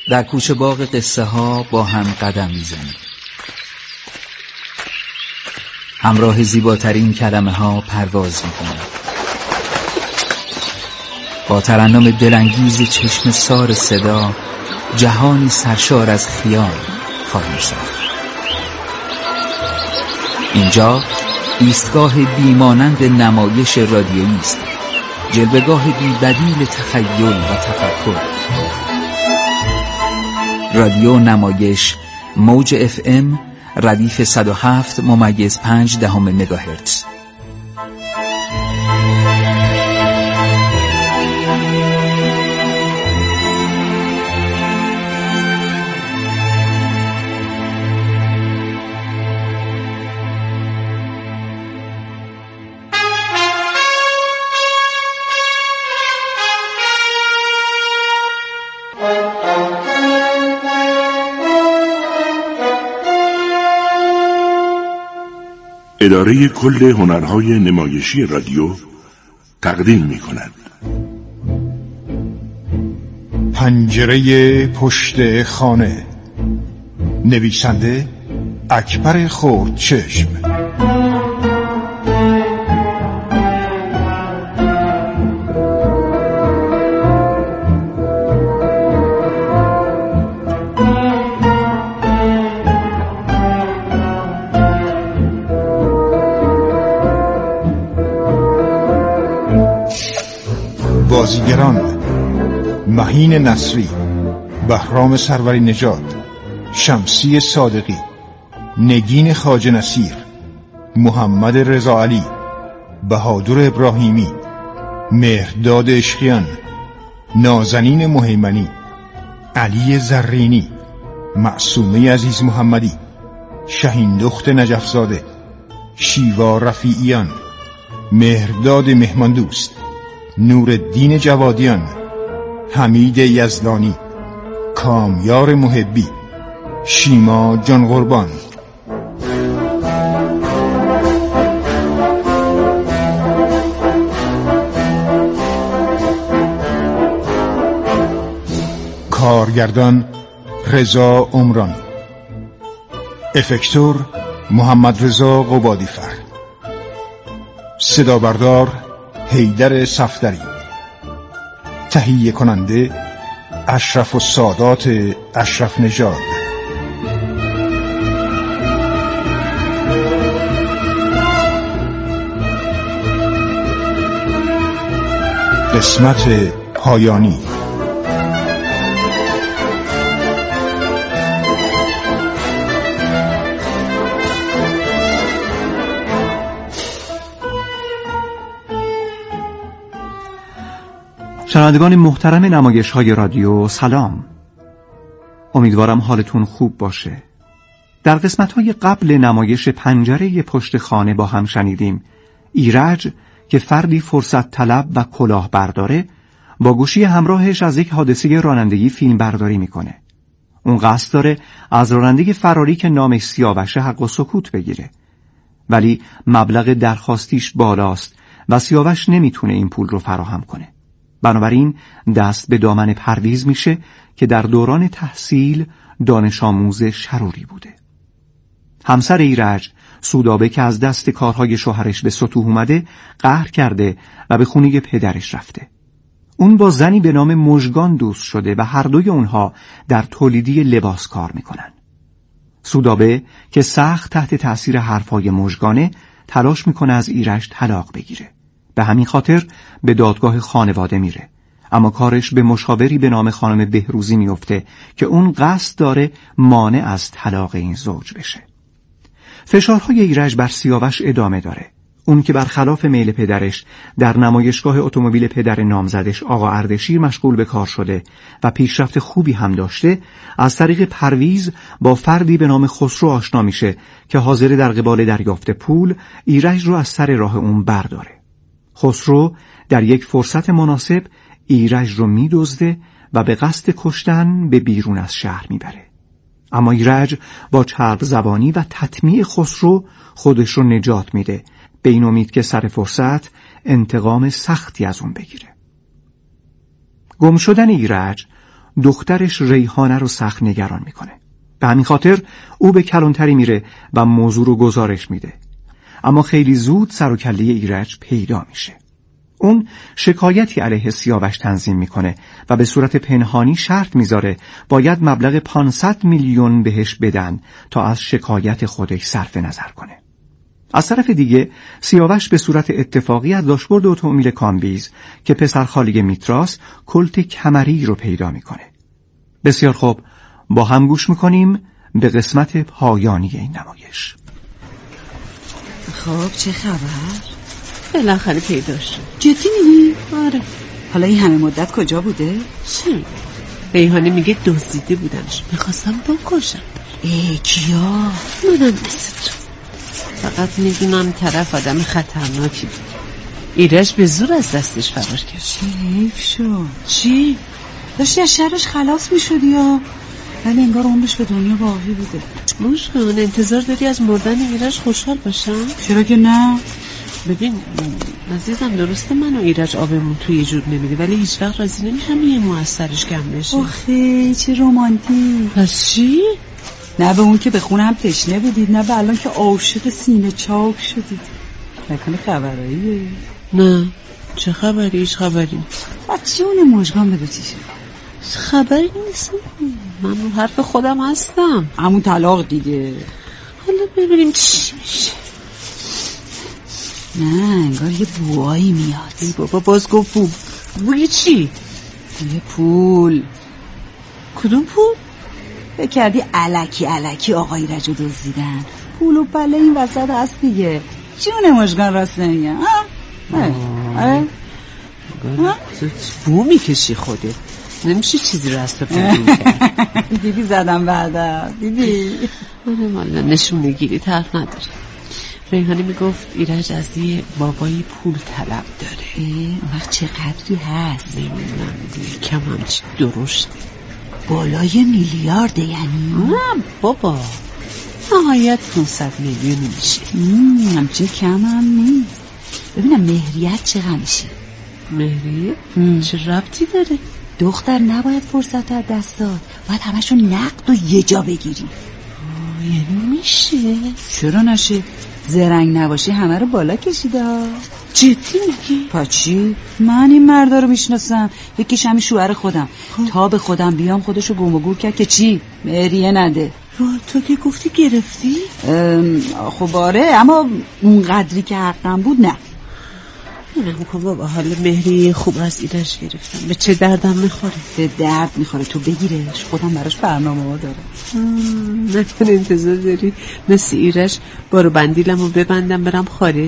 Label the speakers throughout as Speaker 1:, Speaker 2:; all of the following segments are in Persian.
Speaker 1: در کوچه باغ قصه ها با هم قدم میزنیم. همراه زیباترین کلمه ها پرواز میکنیم. با ترنم دلانگیز چشم سار صدا جهانی سرشار از خیال خواهیم ساخت. اینجا ایستگاه بیمانند نمایش رادیویی است، جلوه‌گاه بی‌بدیل تخیل و تفکر. رادیو نمایش موج FM ردیف 107.5 مگاهرتز.
Speaker 2: اداره کل هنرهای نمایشی رادیو تقدیم می‌کند.
Speaker 3: پنجره پشت خانه، نویسنده اکبر خردچشم، بازیگران: مهین نصری، بهرام سروری نژاد، شمسی صادقی، نگین خواجه نصیر، محمد رضا علی، بهادر ابراهیمی، مهرداد عشقیان، نازنین مهیمنی، علی زرینی، معصومه عزیز محمدی، شهین دخت نجفزاده، شیوا رفیعیان، مهرداد مهماندوست، نورالدین جوادیان، حمید یزدانی، کامیار محبی، شیما جان قربان. کارگردان رضا عمرانی، افکتور محمد رضا قبادیفر، صدا بردار حیدر صفدری، تهیه کننده اشرف السادات اشرف نژاد. قسمت پایانی.
Speaker 4: شنوندگان محترم نمایش‌های رادیو، سلام. امیدوارم حالتون خوب باشه. در قسمت‌های قبل نمایش پنجره پشت خانه با هم شنیدیم ایرج که فردی فرصت طلب و کلاه برداره با گوشی همراهش از یک حادثه رانندگی فیلم برداری میکنه. اون قصد داره از راننده فراری که نامش سیاوشه حق و سکوت بگیره، ولی مبلغ درخواستیش بالاست و سیاوش نمیتونه این پول رو فراهم کنه. بنابراین دست به دامن پرویز میشه که در دوران تحصیل دانش آموز شروری بوده. همسر ایرج، سودابه، که از دست کارهای شوهرش به سطوح اومده، قهر کرده و به خونه پدرش رفته. اون با زنی به نام مژگان دوست شده و هر دوی اونها در تولیدی لباس کار میکنن. سودابه که سخت تحت تأثیر حرفای مژگانه، تلاش میکنه از ایرج طلاق بگیره. به همین خاطر به دادگاه خانواده میره، اما کارش به مشاوری به نام خانم بهروزی میفته که اون قصد داره مانع از طلاق این زوج بشه. فشارهای ایرج بر سیاوش ادامه داره. اون که برخلاف میل پدرش در نمایشگاه اتومبیل پدر نامزدش آقا اردشیر مشغول به کار شده و پیشرفت خوبی هم داشته، از طریق پرویز با فردی به نام خسرو آشنا میشه که حاضر در قبال دریافت پول ایرج رو از سر راه اون برداره. خسرو در یک فرصت مناسب ایرج رو می‌دزده و به قصد کشتن به بیرون از شهر میبره. اما ایرج با چرب زبانی و تطمیع خسرو خودش رو نجات میده، به این امید که سر فرصت انتقام سختی از اون بگیره. گم شدن ایرج دخترش ریحانه رو سخت نگران میکنه. به همین خاطر او به کلانتری میره و موضوع رو گزارش میده. اما خیلی زود سر و کله ایرج پیدا میشه. اون شکایتی علیه سیاوش تنظیم میکنه و به صورت پنهانی شرط میذاره باید مبلغ 500 میلیون بهش بدن تا از شکایت خودش صرف نظر کنه. از طرف دیگه سیاوش به صورت اتفاقی از داشبورد اتومبیل کامبیز که پسرخاله میتراس کلت کمری رو پیدا میکنه. بسیار خوب، با هم گوش میکنیم به قسمت پایانی این نمایش.
Speaker 5: خب چه خبر؟
Speaker 6: بالاخره پیدا شد.
Speaker 5: جدی میگی؟
Speaker 6: آره.
Speaker 5: حالا این همه مدت کجا بوده؟
Speaker 6: چه؟ ریحانه میگه دزدیده بودنش، میخواستم بکشم.
Speaker 5: کیا؟
Speaker 6: منم مثل تو. فقط میدونم طرف آدم خطرناکی بود. ایرج به زور از دستش فرار کرد.
Speaker 5: چه حیف شد.
Speaker 6: چی؟
Speaker 5: داشتی از شرش خلاص میشدی یا؟ ولی انگار عمرش به دنیا باقی بوده.
Speaker 6: مشکن انتظار داری از مردن ایرج خوشحال باشم؟
Speaker 5: چرا که نه؟
Speaker 6: ببین عزیزم، درسته من و ایرج آبمون توی یه جور نمیده، ولی هیچ وقت راضی نمیشم یه مو از سرش کم بشه.
Speaker 5: آخه چه رومانتیک.
Speaker 6: پس چی؟
Speaker 5: نه به اون که به خونم تشنه بودید، نه به الان که عاشق سینه چاک شدید. نکنه خبراییه؟
Speaker 6: نه چه خبری؟ هیچ خبری
Speaker 5: از جون مژگان بگو چی شد؟
Speaker 6: خبری نیست، من رو حرف خودم هستم.
Speaker 5: همون طلاق دیگه.
Speaker 6: حالا ببینیم چی میشه.
Speaker 5: نه انگار یه بوایی میاد.
Speaker 6: ای بابا باز گفت بوی چی؟
Speaker 5: بوی پول.
Speaker 6: کدوم پول؟
Speaker 5: فکر کردی الکی آقای رجو دزدیدن؟ پول و پله این وسط هست دیگه. جون مژگان راست نمیگم. آره
Speaker 6: بو میکشی خودت، نمیشه چیزی رو از تو پیدا کرد.
Speaker 5: دیدی زدم بعدم. دیدی
Speaker 6: والا نشونه گیری طرف نداره. ریحانه میگفت ایرج از یه بابایی پول طلب داره.
Speaker 5: وقت چه قدری هست؟
Speaker 6: نمیدونم کم همچی درشته.
Speaker 5: بالای میلیارده یعنی؟
Speaker 6: نه بابا، نهایت 500 میلیون میشه.
Speaker 5: همچین کم هم نیست. ببینم مهریت چقدر میشه؟
Speaker 6: مهریه؟ چه ربطی داره؟
Speaker 5: دختر نباید فرصت از دست داد، باید همشو نقد و یه جا بگیری.
Speaker 6: یعنی میشه؟
Speaker 5: چرا نشه؟ زرنگ نباشی همه رو بالا کشیده.
Speaker 6: جدی میگی؟
Speaker 5: پا چی؟ من این مردا رو میشناسم، یکیش همین شوهر خودم. تا به خودم بیام خودشو گم و گور کرد که چی؟ مهریه نده.
Speaker 6: تو که گفتی گرفتی؟
Speaker 5: خب آره، اما اون قدری که حقم بود نه.
Speaker 6: منم که بابا حال مهریه خوب از ایرج گرفتم، به چه دردم میخوره؟
Speaker 5: به درد میخوره، تو بگیرش، خودم براش برنامه ها دارم.
Speaker 6: نکنه انتظار داری مثل ایرج بارو بندیلمو ببندم برم خارج؟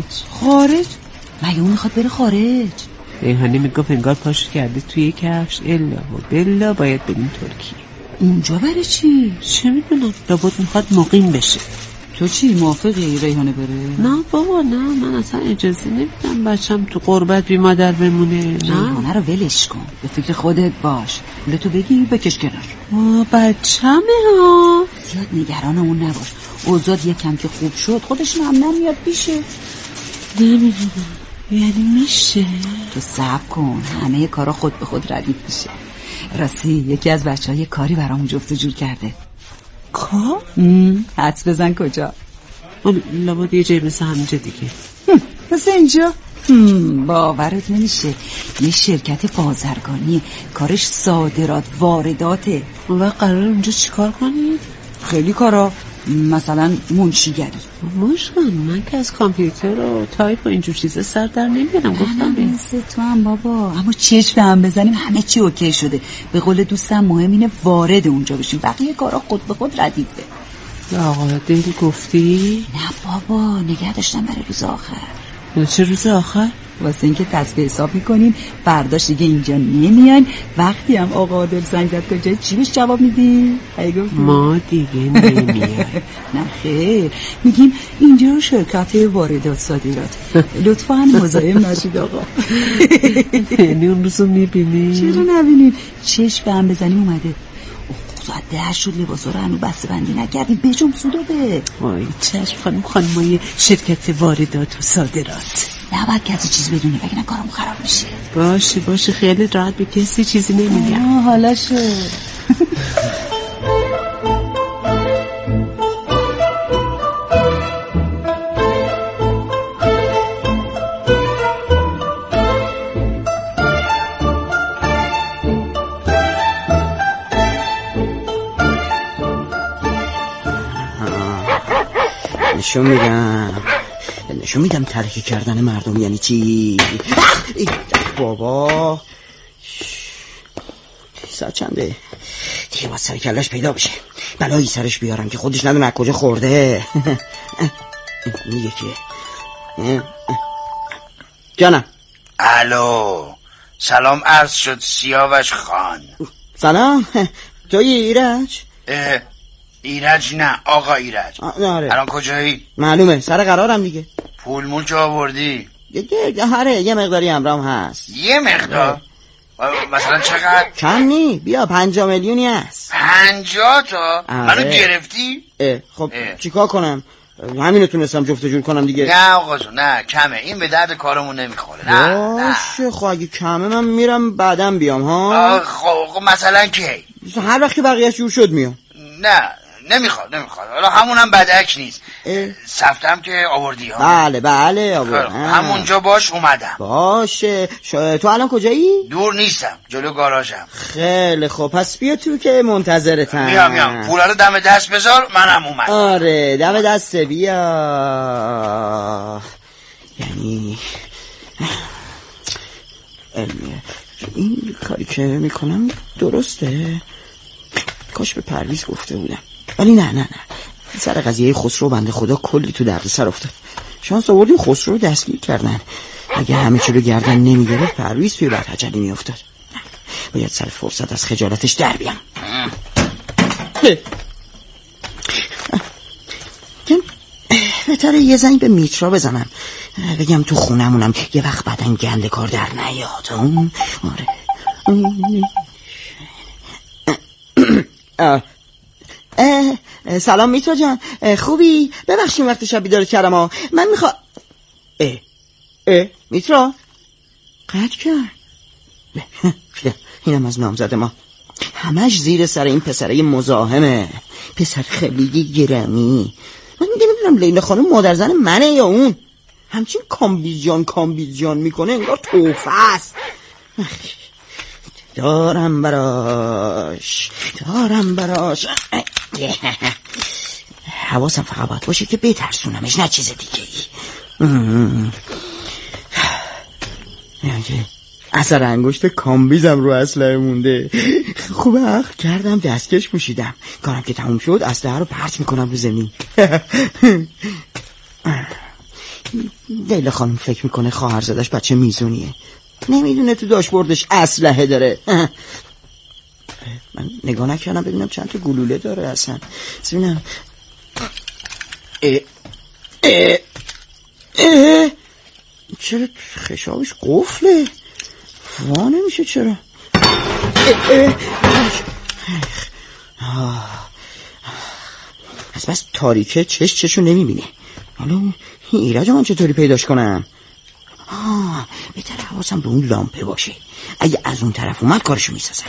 Speaker 5: مگه اون میخواد بره خارج؟
Speaker 6: ریحانه میگفت انگار پاشو کرده توی کفش الا و بلا باید بریم ترکیه.
Speaker 5: اونجا برای چی؟
Speaker 6: چه میدونم، لابد میخواد مقیم بشه.
Speaker 5: تو چی موافقی ریحانه بره؟
Speaker 6: نه بابا نه، من اصلا اجازه نمیدم بچم تو غربت بی مادر بمونه. نه
Speaker 5: ریحانه رو ولش کن، به فکر خودت باش. ولی تو بگی بکش کنار.
Speaker 6: بچمه ها،
Speaker 5: زیاد نگران اون نباش. اوضاع یکم که خوب شد خودش هم میاد پیشه.
Speaker 6: نمیدونم یعنی میشه.
Speaker 5: تو صبر کن، همه کارا خود به خود ردیف میشه. راستی یکی از بچه‌ها کاری برامون جفت جور کرده.
Speaker 6: کار؟
Speaker 5: حدس بزن کجا؟
Speaker 6: لابد یه جایی مثل همینجا دیگه.
Speaker 5: مثل اینجا؟ باورت نمیشه، یه شرکت بازرگانی، کارش صادرات وارداته.
Speaker 6: و قرار اونجا چیکار کنید؟
Speaker 5: خیلی کارا، مثلا منشیگری.
Speaker 6: مشکن من که از کامپیوتر و تایپ و اینجور چیزا سر در نمیارم. گفتم
Speaker 5: مثل تو هم بابا، اما چشم هم بزنیم همه چی اوکی شده. به قول دوستم مهم اینه وارد اونجا بشیم، بقیه کارا خود به خود ردیفه.
Speaker 6: آقا دل گفتی؟
Speaker 5: نه بابا، نگه داشتم برای روز آخر.
Speaker 6: چه روز آخر؟
Speaker 5: واسه اینکه تصفیه حساب میکنیم، فرداش دیگه اینجا نمیان. وقتی هم آقا عادل زنگ زد کجای چی بهش جواب میدی؟
Speaker 6: ما دیگه نمیان.
Speaker 5: نه خیر، میگیم اینجا شرکت واردات صادرات، لطفاً مزاحم نشید آقا.
Speaker 6: یعنی اون روزو میبینی؟
Speaker 5: چرا نبینیم؟ چشم به هم بزنیم اومده. ساعت 10 شد، لباسا رو هنو بسته بندی نکردیم، بجم سودو به.
Speaker 6: وای چشم خانمای شرکت واردات و صادرات.
Speaker 5: نباید کسی چیز بدونی بگنه کارمون خراب میشه.
Speaker 6: باشه خیلی راحت، به کسی چیزی نمیگم.
Speaker 5: حالا شد.
Speaker 7: نشون میدم ترک کردن مردم یعنی چی. بابا ساعت چنده دیگه؟ باید سر کلش پیدا بشه، بلایی سرش بیارم که خودش ندونه از کجا خورده. این یکیه. جانم.
Speaker 8: الو، سلام عرض شد سیاوش خان.
Speaker 7: سلام، توی ایرج؟
Speaker 8: ایرج نه، آقا ایرج.
Speaker 7: آره.
Speaker 8: الان کجایی؟
Speaker 7: معلومه، سر قرارم دیگه.
Speaker 8: پول مول چه آوردی؟
Speaker 7: آره یه مقداری همراهم هست.
Speaker 8: یه مقدار؟ مثلا چقدر؟
Speaker 7: کم نی، بیا 50 میلیونی هست.
Speaker 8: 50 تا؟ منو گرفتی؟
Speaker 7: خب چیکار کنم؟ همینو تونستم جفت جور کنم دیگه.
Speaker 8: نه آقا جون، نه کمه، این به درد کارمون نمیخوره. نه
Speaker 7: باشه خب اگه کمه من میرم بعدم بیام ها.
Speaker 8: خب مثلا کی؟
Speaker 7: هر وقت که بقیه‌اش جور شد میام.
Speaker 8: نه نمیخواد. حالا همونم بدک نیست. سفتم که آوردی ها؟ بله
Speaker 7: آوردم.
Speaker 8: همونجا باش، اومدم.
Speaker 7: باشه. تو الان کجایی؟
Speaker 8: دور نیستم، جلو گاراژم.
Speaker 7: خیلی خوب، پس بیا تو که منتظرتم.
Speaker 8: میام. پولا رو دم دست بذار، منم اومدم.
Speaker 7: آره دم دست بیا. یعنی این کاری که میکنم درسته؟ کاش به پرویز گفته بودم، ولی نه سر قضیه خسرو بنده خدا کلی تو دردسر افتاد. شانس آوردیم خسرو رو دستگیر کردن. اگه همه چی رو گردن نمیگرفت پرویز توی بدحجلی میافتاد. باید سر فرصت از خجالتش در بیام. بهتره یه زنگ به میترا بزنم، بگم تو خونمونم یه وقت بعدن گنده کار در نیاد. آره. سلام میترا جان، خوبی؟ ببخشید وقت شب بیدار کردم ها. من میترا قطع کرد. اینم از نامزد ما، همش زیر سر این پسره مزاحمه. پسر خیلی گرمی. من نمیدونم لیلا خانم مادر زن منه یا اون. همچین کامبیزجان میکنه انگار توفه است. دارم براش. حواسم فقط باید باشه که بترسونمش، نه چیز دیگه ای. اثر انگشت کامبیزم رو اسلحه مونده. خوب عقل کردم دستکش پوشیدم. کارم که تموم شد اسلحه رو پرت میکنم رو زمین. لیلا خانم فکر میکنه خواهرزادش بچه میزونیه، نمیدونه تو داشبوردش اسلحه داره. من نگاه نکردم ببینم چند تا گلوله داره اصلا. ببینم. چرا خشابش قفله؟ وا نمیشه چرا؟ از بس تاریکه چشو نمیبینه. حالا ایرج من چطوری پیداش کنم؟ بهتره حواسم به اون لامپه باشه، اگه از اون طرف اومد کارشو میسازم.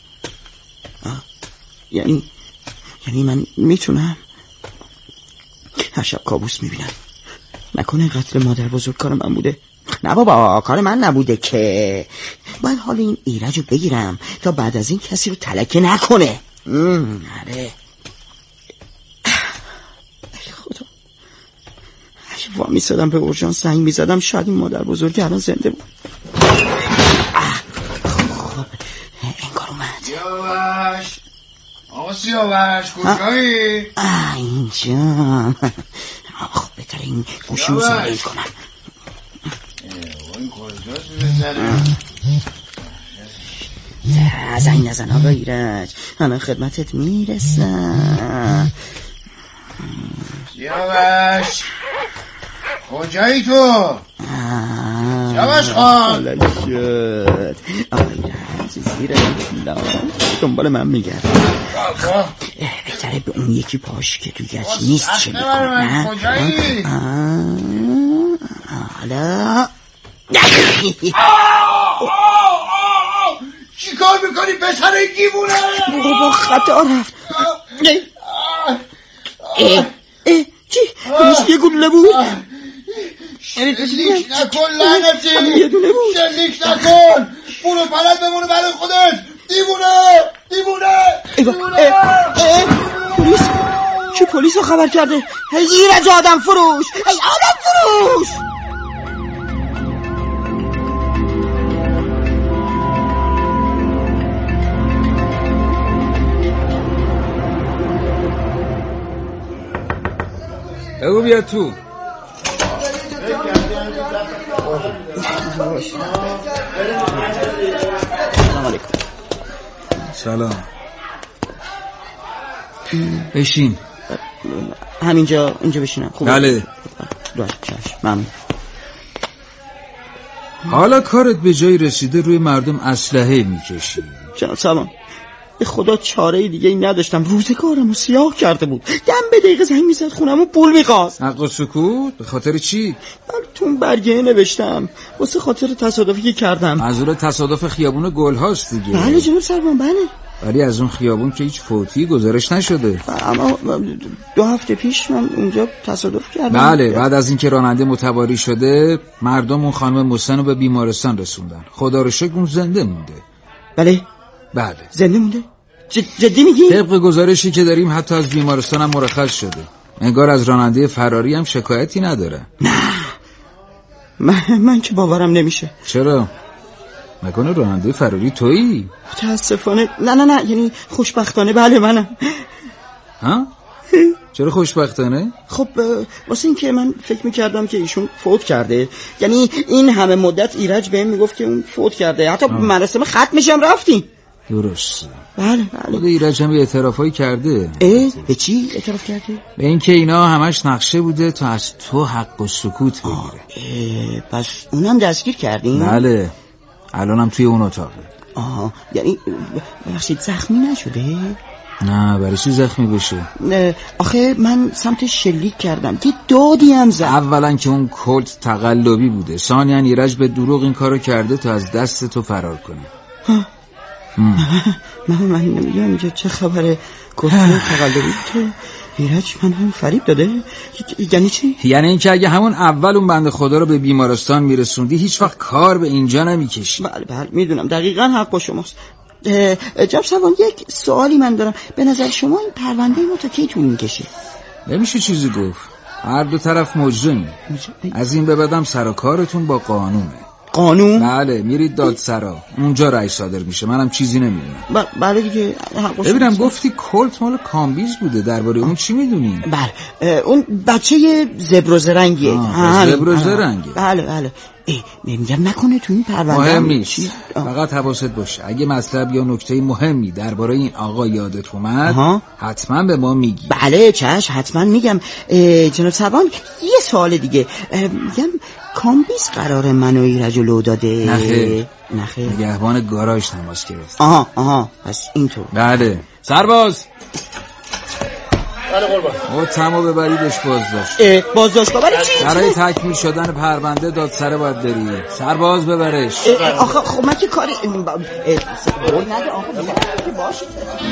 Speaker 7: یعنی من میتونم هر شب کابوس میبینم. نکنه قتل مادر بزرگ کار من بوده؟ نه بابا کار من نبوده که. باید حال این ایرج رو بگیرم تا بعد از این کسی رو تلکه نکنه. آره خدا، اگه وا میسادم به اورژانس زنگ میزدم شاید این مادر بزرگ الان زنده بود. خب انگار اومد.
Speaker 8: سیاوش کجایی؟
Speaker 7: اینجا. خب بهتره این گوشی رو سایلنت کنم.
Speaker 8: این کجاست بزنم؟
Speaker 7: زنگ نزن آقا ایرج، الان خدمتت میرسم.
Speaker 8: سیاوش کجایی تو؟ سیاوش خان
Speaker 7: شد آقا ایرج زیر دنبال من میگرد. بهتره به اون یکی پاش که تو گچ نیست چه میکنه.
Speaker 8: کجایی؟
Speaker 7: حالا
Speaker 8: چی کار میکنی پسر دیوونه.
Speaker 7: بابا خطا رفت. چی؟ یه گلوله بود؟
Speaker 8: شلیک نکن لعنتی.
Speaker 7: یه دونه بود.
Speaker 8: شلیک نکن. برو پلت بمونه برای خودت. دیوونه.
Speaker 7: پلیس. کی پلیس رو خبر کرده؟ ایرج آدم فروش.
Speaker 1: بگو بیا تو.
Speaker 7: سلام علیکم.
Speaker 1: سلام. بشین.
Speaker 7: اینجا بشینم. خوبه؟
Speaker 1: بله.
Speaker 7: ممنون.
Speaker 1: حالا کارت به جایی رسیده روی مردم اسلحه میکشی.
Speaker 7: جناب سلام، به خدا چاره دیگه ای نداشتم. روزگارمو سیاه کرده بود. دم به دقیقه زنگ میزد خونمو پول میخواست.
Speaker 1: حق و سکوت؟ به خاطر چی؟
Speaker 7: براتون برگه نوشتم واسه خاطر تصادفی که کردم.
Speaker 1: منظور تصادف خیابون گل هاست دیگه؟
Speaker 7: بله جناب سلمان، بله.
Speaker 1: ولی از اون خیابون که هیچ فوتی گزارش نشده.
Speaker 7: اما 2 هفته پیش من اونجا تصادف کردم.
Speaker 1: بله، بعد از اینکه راننده متواری شده مردم اون خانم محسن رو به بیمارستان رسوندن. خدا رو شکر اون زنده مونده.
Speaker 7: بله زنده مونده؟ جدی میگی؟
Speaker 1: طبق گزارشی که داریم حتی از بیمارستان هم مرخص شده. انگار از راننده فراری هم شکایتی نداره.
Speaker 7: نه من که باورم نمیشه.
Speaker 1: چرا؟ نکنه راننده فراری تویی؟
Speaker 7: متاسفانه نه یعنی خوشبختانه بله منم.
Speaker 1: ها؟ چرا خوشبختانه؟
Speaker 7: خب واسه این که من فکر میکردم که ایشون فوت کرده. یعنی این همه مدت ایرج بهم میگفت که اون فوت کرده. حتی مراسم ختمش هم رفتیم.
Speaker 1: درست.
Speaker 7: بله
Speaker 1: خود ایرج هم اعترافایی کرده.
Speaker 7: به چی اعتراف کرده؟
Speaker 1: به اینکه اینا همش نقشه بوده تا از تو حق و سکوت بگیره.
Speaker 7: پس اونم دستگیر کردیم؟
Speaker 1: بله، الانم توی اون اتاقه.
Speaker 7: یعنی بخشید زخمی نشده؟
Speaker 1: نه، برای چی زخمی بشه؟
Speaker 7: آخه من سمت شلیک کردم که دادی هم زد.
Speaker 1: اولا که اون کلت تقلبی بوده، ثانیاً ایرج به دروغ این کارو کرده تا از دست تو فرار کنه.
Speaker 7: من نمیدونم اینجا چه خبره. کلت تقلبی که ایرج من هم فریب داده؟ یعنی چی؟
Speaker 1: یعنی این که اگه همون اول اون بنده خدا رو به بیمارستان میرسوندی هیچ وقت کار به اینجا نمیکشی.
Speaker 7: بله میدونم، دقیقاً حق با شماست. جناب سوان یک سوالی من دارم. به نظر شما این پرونده ما تا کی طول میکشه؟
Speaker 1: نمیشه چیزی گفت. هر دو طرف مجرمی. از این به بعدم سر و کارتون با قانونه.
Speaker 7: قانون؟
Speaker 1: بله، میرید دادسرا، اونجا رأی صادر میشه. منم چیزی نمیدونم.
Speaker 7: بله دیگه.
Speaker 1: ببینم گفتی کلت مال کامبیز بوده، درباره اون چی میدونی؟
Speaker 7: بله اون بچه زبر رنگیه.
Speaker 1: زبر رنگیه.
Speaker 7: بله. میگم نکنه تو این پرونده
Speaker 1: مهم نیست. فقط حواست باشه اگه مطلب یا نکته مهمی درباره این آقا یادت اومد حتما به ما میگی.
Speaker 7: بله چشم، حتما میگم. جناب سروان یه سوال دیگه. میگم کامبیز قرار منو ایرج لو داده؟ نخیر.
Speaker 1: نگهبان گاراژ تماس گرفت.
Speaker 7: پس اینطور.
Speaker 1: بله. سرباز.
Speaker 8: بله قربان.
Speaker 1: او تمو ببریدش بازداشت.
Speaker 7: بازداشتگاه برای چی؟
Speaker 1: برای تکمیل شدن پرونده دادسره باید بری. سرباز ببرش.
Speaker 7: آخه خب من که کاری قول نده آقا باشه.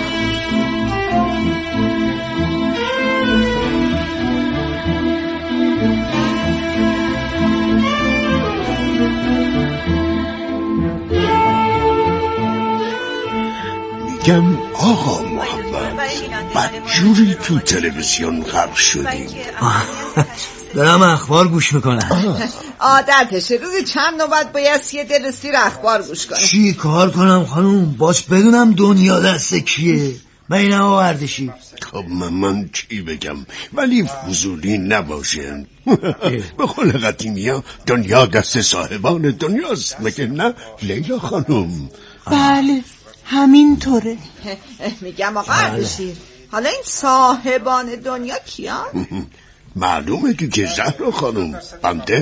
Speaker 2: میگم آقا محمد بدجوری تو تلویزیون غرق شدیم.
Speaker 9: دارم اخبار گوش میکنم.
Speaker 6: عادتشه، روزی چند نوبت باید یه دل سیر اخبار گوش کنم.
Speaker 9: چی کار کنم خانوم؟ باش بدونم دنیا دست کیه. من اینم آوردشی.
Speaker 2: خب من چی بگم، ولی فضولی نباشن. به قول قدیمی ها دنیا دست صاحبان دنیاست، مگه نه لیلا خانوم؟
Speaker 6: بله همینطوره. میگم آقا اردشیر، حالا این صاحبان دنیا کیان؟
Speaker 2: معلومه که زهرا خانوم، بنده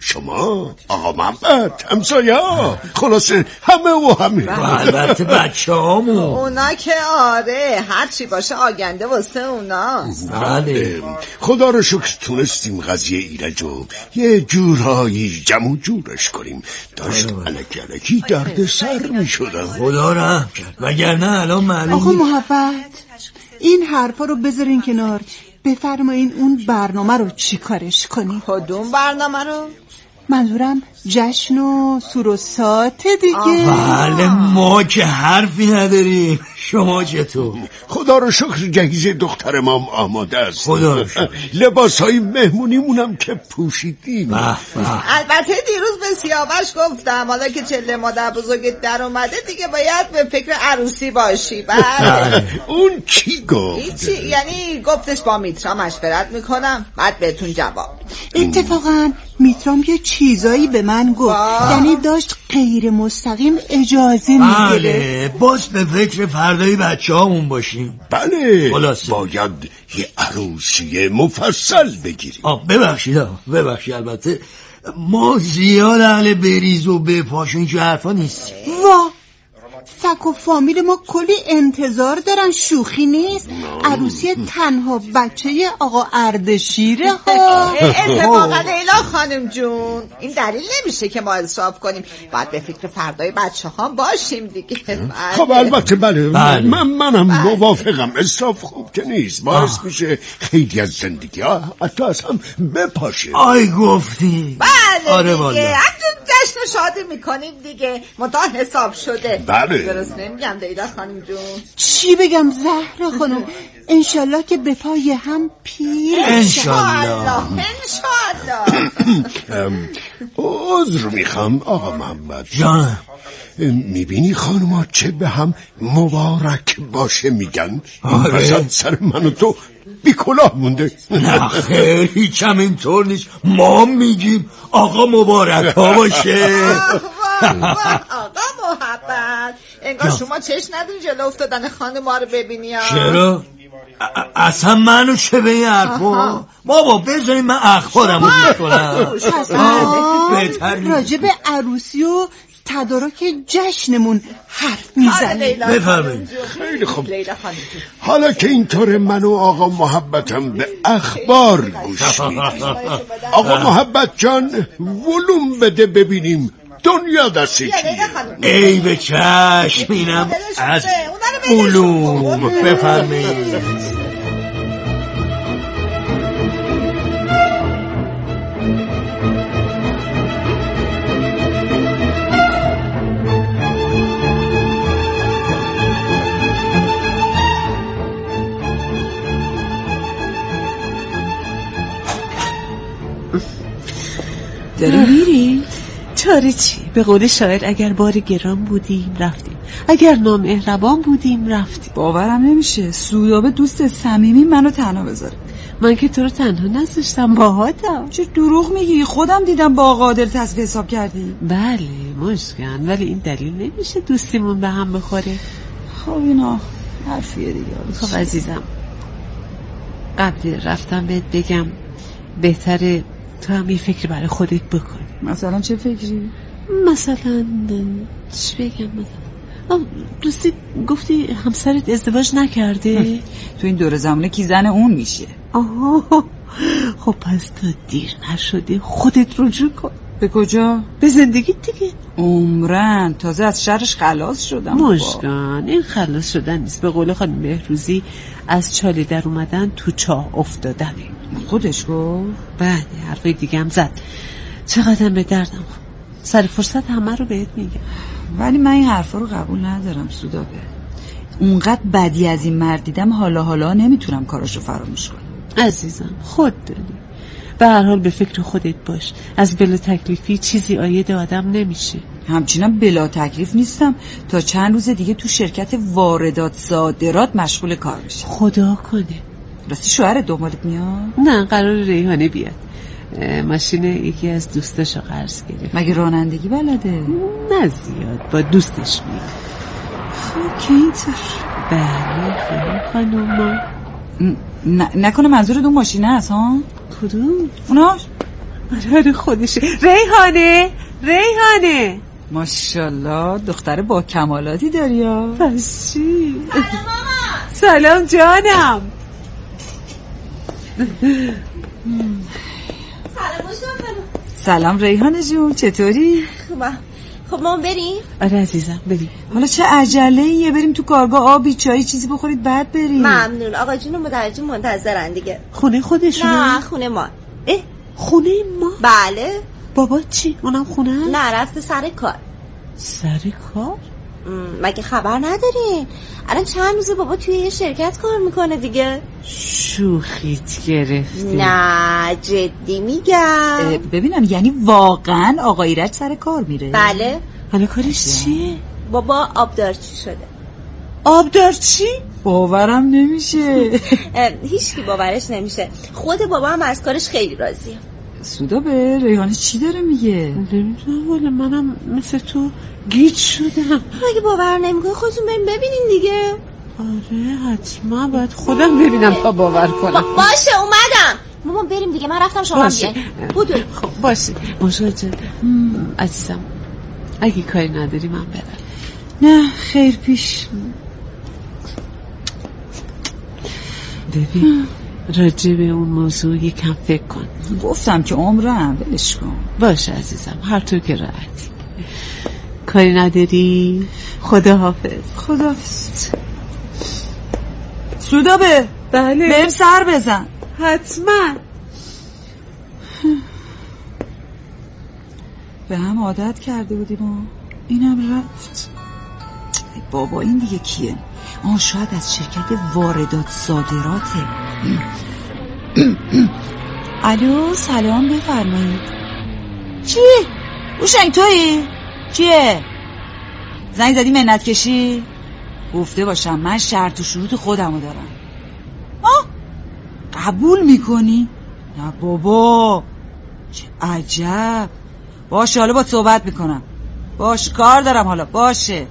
Speaker 2: شما، آقا محمد، همسایه، خلاصه همه و همه.
Speaker 9: البته بچه هامون.
Speaker 10: اونا که آره، هرچی باشه آگنده واسه اونا.
Speaker 9: بله.
Speaker 2: خدا رو شکر تونستیم قضیه ایرجو یه جورایی جمع جورش کنیم. داشت الکی درد سر می شدم.
Speaker 9: خدا رحم کرد، وگرنه الان معلوم.
Speaker 11: آقا محبت، این حرفا رو بذارین کنار، بفرمایین اون برنامه رو چی کارش کنیم.
Speaker 10: کدوم برنامه رو؟
Speaker 11: منظورم جشن و سروسات دیگه.
Speaker 9: بله، ما که حرفی نداریم. شما چطور؟
Speaker 2: خدا رو شکر جهیز دختر ما آماده است.
Speaker 9: خدا رو شکر.
Speaker 2: لباسهای مهمونیمونم که پوشیدیم.
Speaker 10: البته دیروز به سیاوش گفتم حالا که چله مادر بزرگت در اومده دیگه باید به فکر عروسی باشی. بله.
Speaker 2: اون کی گفت؟
Speaker 10: هیچی، یعنی گفتش با میترا مشورت میکنم بعد بهتون جواب.
Speaker 11: اتفاقا میترام یه چیزایی به من گفت، یعنی داشت غیر مستقیم اجازه میگیره.
Speaker 9: بله، باز به فکر فردای بچه هامون باشیم.
Speaker 2: بله،
Speaker 9: خلاصه
Speaker 2: باید یه عروسی مفصل بگیریم.
Speaker 9: ببخشید البته ما زیاد اهل بریز و بپاشون که حرفا نیست.
Speaker 11: وا، فک و فامیل ما کلی انتظار دارن، شوخی نیست. عروسی تنها بچه آقا اردشیره ها.
Speaker 10: اتفاقا لیلا خانم جون، این دلیل نمیشه که ما انصاف کنیم، باید به فکر فردای بچه ها باشیم دیگه.
Speaker 2: خب البته بله. منم موافقم. انصاف خوب که نیست، باعث میشه خیلی از زندگی ها حتی از هم بپاشه.
Speaker 9: آی گفتی.
Speaker 10: بله
Speaker 9: آره
Speaker 10: دیگه،
Speaker 9: والا.
Speaker 10: همچون جشن شادی میکنیم دیگه، مدام حساب شده.
Speaker 2: بله.
Speaker 10: درست نمیگم لیلا خانم جون؟
Speaker 11: چی بگم زهرا خانم، انشالله که به پای هم پیر.
Speaker 10: انشالله.
Speaker 2: عذر میخوام آقا محمد
Speaker 9: جان.
Speaker 2: میبینی خانوما چه به هم مبارک باشه میگن؟ این وسط سر من و تو بی کلاه مونده.
Speaker 9: نه خیر، هیچ هم اینطور نیست. ما میگیم آقا مبارک ها باشه.
Speaker 10: آقا محبت، انگار شما چشم نداری جلو افتادن خانوما رو ببینی.
Speaker 9: چرا؟ اصلا منو چه به این حرفا؟ بابا بذاریم من اخبارمو میکنم.
Speaker 11: راجب عروسی و تدارک جشنمون حرف میزنه.
Speaker 9: بفرمایید.
Speaker 2: خیلی خوب. حالا که اینطور من و آقا محبتم به اخبار گوش میدیم، آقا محبت جان ولوم بده ببینیم دنیا دستی کیه.
Speaker 9: ای به چشم، اینم از علوم. بفرمایید.
Speaker 6: داری میری؟ چاره چی؟ به قول شاعر اگر بار گران بودیم رفتیم، اگر نامهربان بودیم رفتیم.
Speaker 5: باورم نمیشه سودابه دوست صمیمی منو تنها بذاره.
Speaker 6: من که تو رو تنها نذاشتم، باهاتم.
Speaker 5: چه دروغ میگی؟ خودم دیدم با قادر تصفیه حساب کردی.
Speaker 6: بله مشکن، ولی این دلیل نمیشه دوستیمون به هم بخوره.
Speaker 5: خب اینا حرفیه دیگه.
Speaker 6: خب عزیزم، قبل رفتم بهت بگم بهتره تو هم یه فکر برای خودت بکنی.
Speaker 5: مثلا چه فکری؟
Speaker 6: مثلا چی بگم؟ مثلا دوستی گفتی همسرت ازدواج نکرده؟
Speaker 5: تو این دور زمانه کی زن اون میشه؟
Speaker 6: آها، خب پس تا دیر نشده خودت رجوع کن.
Speaker 5: به کجا؟
Speaker 6: به زندگی دیگه.
Speaker 5: عمرن تازه از شرش خلاص شدم.
Speaker 6: مشکان، این خلاص شدن نیست. به قول خانم بهروزی از چاله در اومدن تو چاه افتادنه.
Speaker 5: خودش گفت؟
Speaker 6: بله، حرفای دیگه هم زد. چقدر به دردم سر فرصت همه رو بهت میگم.
Speaker 5: ولی من این حرفا رو قبول ندارم سودابه. اونقدر بدی از این مرد دیدم، حالا نمیتونم کاراشو فراموش کنم.
Speaker 6: عزیزم خود داری. به هر حال به فکر خودت باش. از بلا تکلیفی چیزی عاید آدم نمیشه.
Speaker 5: همچنان بلا تکلیف نیستم. تا چند روز دیگه تو شرکت واردات صادرات مشغول کار میشه.
Speaker 6: خدا کنه.
Speaker 5: راستی شوهر دنبالت میاد؟
Speaker 6: نه، قرار ریحانه بیاد. ماشین یکی از دوستاشو قرض گرفت.
Speaker 5: مگه رانندگی بلده؟
Speaker 6: نه زیاد، با دوستش میاد.
Speaker 5: خب که اینطور.
Speaker 6: بله خانوما.
Speaker 5: نکنه منظور اون ماشینه هست ها؟
Speaker 6: کدوم؟
Speaker 5: اوناش؟
Speaker 6: آره خودشه. ریحانه
Speaker 5: ماشاءالله دختر با کمالاتی داری ها.
Speaker 6: پس چی؟ سلام جانم.
Speaker 5: سلام ریحانه جون، چطوری؟
Speaker 12: خوبم. خب ما بریم؟
Speaker 6: آره عزیزم بریم.
Speaker 5: حالا چه عجله‌ایه؟ بریم تو کارگاه آبی چایی چیزی بخورید بعد بریم.
Speaker 12: ممنون. آقا جون و مادر جون منتظرن دیگه.
Speaker 6: خونه خودشون؟
Speaker 12: نه خونه ما.
Speaker 6: خونه ما؟
Speaker 12: بله.
Speaker 6: بابا چی؟ اونم خونه هست؟
Speaker 12: نه رفته سر کار.
Speaker 6: سر کار؟
Speaker 12: مگه خبر ندارین؟ الان چند روزه بابا توی یه شرکت کار میکنه دیگه.
Speaker 6: شوخیت گرفتی؟
Speaker 12: نه جدی میگم.
Speaker 5: ببینم یعنی واقعا آقا ایرج سر کار میره؟
Speaker 12: بله.
Speaker 6: حالا کارش چیه؟
Speaker 12: بابا آبدارچی شده.
Speaker 6: آبدارچی؟
Speaker 5: باورم نمیشه.
Speaker 12: هیچکی باورش نمیشه. خود بابا هم از کارش خیلی راضیه.
Speaker 5: سودا به ریحانه چی داره میگه؟
Speaker 6: نمیدونم ولی منم مثل تو گیج شدم.
Speaker 12: اگه باور نمیکنه خودتون بریم ببینین دیگه.
Speaker 6: آره حتما باید خودم ببینم تا باور کنم.
Speaker 12: باشه اومدم. ماما بریم دیگه، من رفتم شما بیاین. بودو.
Speaker 6: خب باشه. مشاجه عزیزم اگه کاری نداری من برم.
Speaker 5: نه خیر پیش.
Speaker 6: ببین راجع به اون موضوع یکم فکر کن.
Speaker 5: گفتم که عمرم ولش کن.
Speaker 6: باشه عزیزم هر طور که راحتی. کاری نداری؟ خداحافظ.
Speaker 5: سودا به
Speaker 6: بله
Speaker 5: بهم سر بزن
Speaker 6: حتما.
Speaker 5: به هم عادت کرده بودیم و اینم رفت. بابا این دیگه کیه؟ شاید از شرکت واردات صادراته. الو سلام بفرمایید. چی؟ اوشنگ تویی؟ چیه؟ زنگ زدی منت کشی؟ گفته باشم من شرط و شروط خودمو دارم. قبول میکنی؟ نه بابا چه عجب. باشه حالا با صحبت میکنم. باش کار دارم حالا. باشه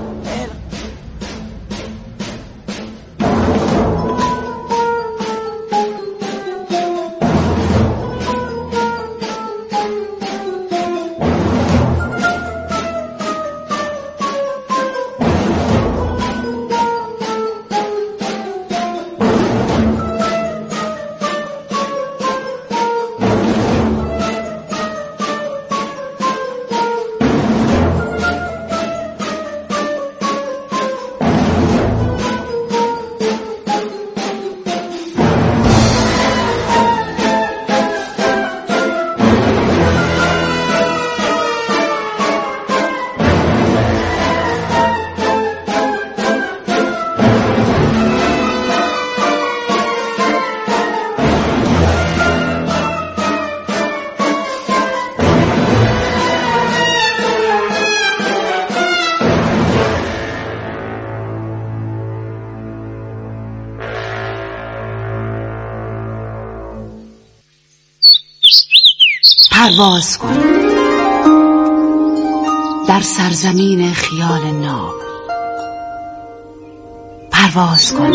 Speaker 6: پرواز کن در سرزمین خیال ناب. پرواز کن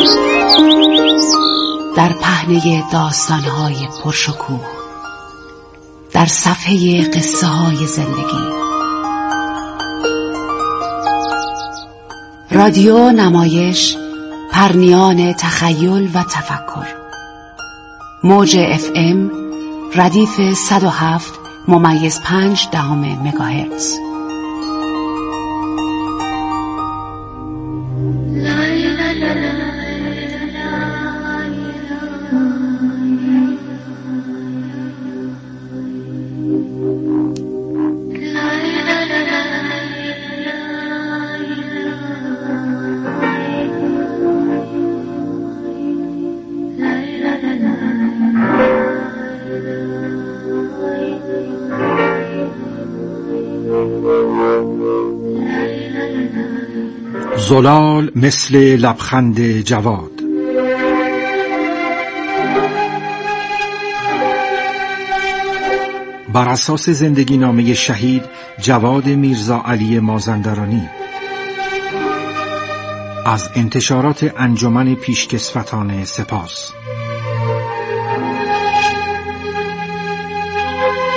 Speaker 6: در پهنه داستانهای پرشکوه، در صفحه قصه های زندگی. رادیو نمایش پرنیان تخیل و تفکر. موج FM ردیف 107.5 مگاهرتز.
Speaker 3: زلال مثل لبخند جواد. بر اساس زندگی نامه شهید جواد میرزا علی مازندرانی از انتشارات انجمن پیشکسوتان سپاس.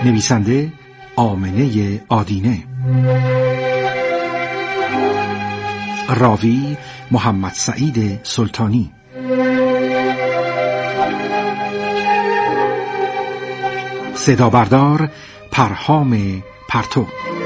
Speaker 3: نویسنده آمنه آدینه، راوی محمد سعید سلطانی، صدا بردار پرهام پرتو.